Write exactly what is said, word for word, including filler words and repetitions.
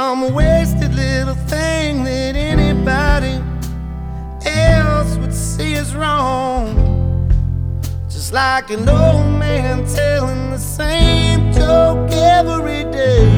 some wasted little thing that anybody else would see as wrong. Just like an old man telling the same joke every day.